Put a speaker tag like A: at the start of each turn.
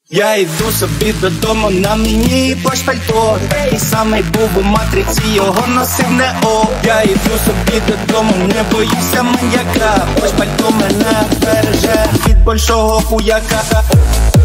A: Я йду собі додому, на мені плащ пальто. Такий самий був у матриці, його носив Нео. Я йду собі додому, не боюся маньяка. Плащ пальто мене береже від большого хуяка.